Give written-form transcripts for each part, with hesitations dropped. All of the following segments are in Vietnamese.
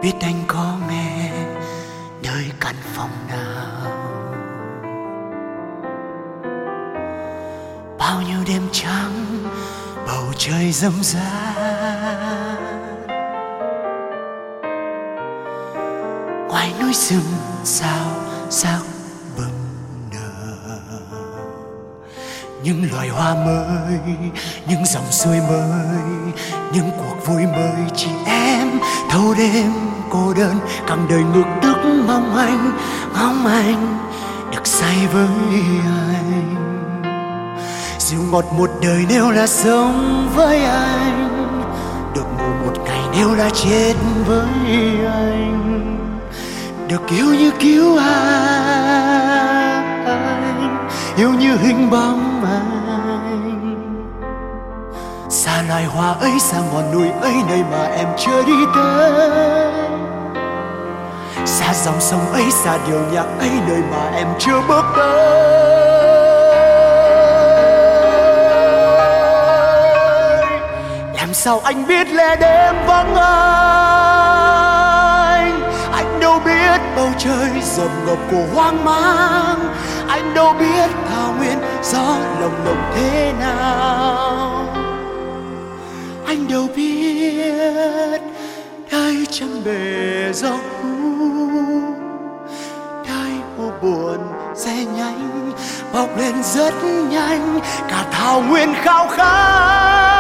biết anh có nghe nơi căn phòng nào. Bao nhiêu đêm trắng bầu trời râm ran, ngoài núi rừng sao sắc bừng nở. Những loài hoa mới, những dòng suối mới, những cuộc vui mới chỉ em thâu đêm cô đơn. Càng đời ngược tức mong anh được say với anh. Dịu ngọt một đời nếu là sống với anh, được ngủ một ngày nếu là chết với anh. Được yêu như cứu anh, yêu như hình bóng anh. Xa loài hoa ấy, xa ngọn núi ấy, nơi mà em chưa đi tới. Xa dòng sông ấy, xa điệu nhạc ấy, nơi mà em chưa bước tới. Làm sao anh biết lẽ đêm vắng anh đâu biết bầu trời rầm ngập của hoang mang. Anh đâu biết thảo nguyên gió lồng lộng thế nào. Anh đâu biết đây trăm bề gió đây u buồn xe nhanh bốc lên rất nhanh. Cả thảo nguyên khao khát.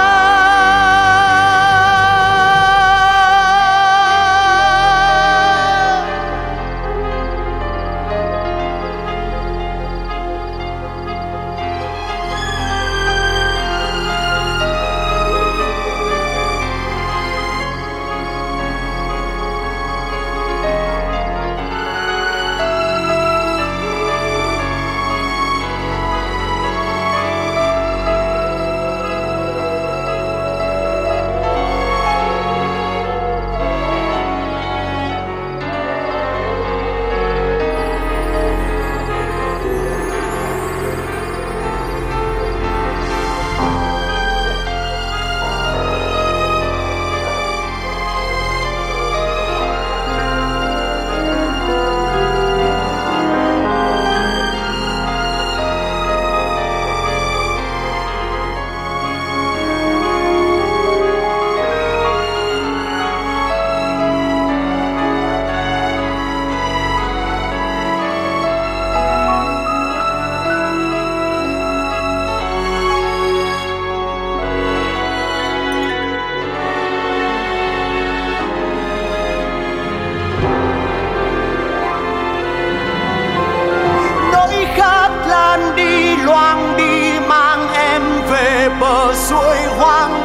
Loang đi mang em về bờ suối hoang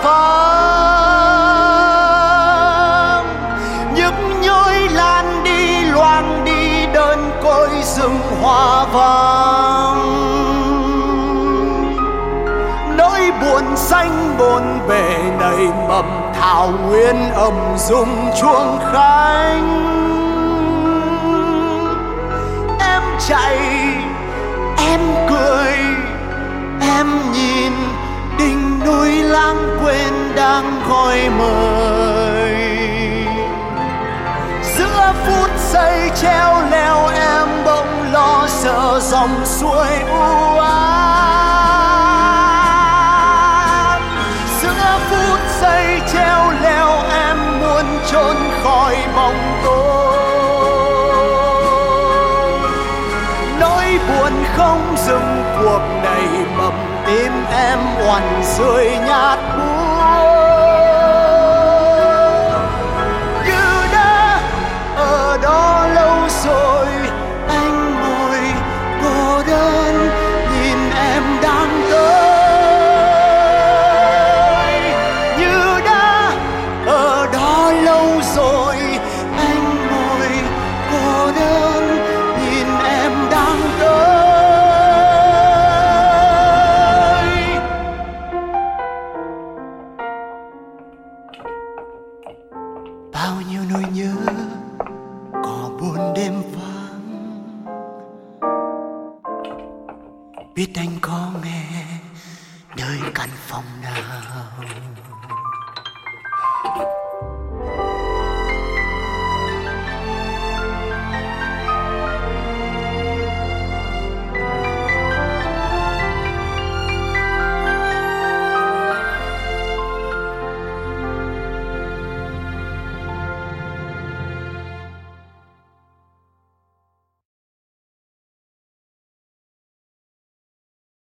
vắng. Những nhối lan đi loang đi đơn côi rừng hoa vắng. Nỗi buồn xanh bồn bề nảy mầm thảo nguyên ầm rung chuông khánh. Em chạy em cười em nhìn đỉnh núi lãng quên đang gọi mời. Giữa phút giây treo leo em bỗng lo sợ dòng suối u ám. Giữa phút giây treo leo em muốn trốn khỏi bóng tối. Nỗi buồn không dừng cuộc này mầm tim em oằn rơi nhát buốt. Như đã ở đó lâu rồi anh ngồi cô đơn nhìn em đang tới. Như đã ở đó lâu rồi anh ngồi cô đơn nhìn em đang tới. Bao nhiêu nỗi nhớ có buồn đêm vắng. Biết anh có nghe nơi căn phòng nào.